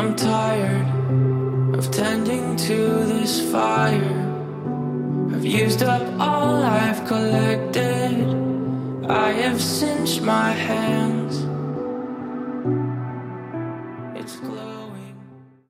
I'm tired of tending to this fire. I've used up all I've collected. I have cinched my hands.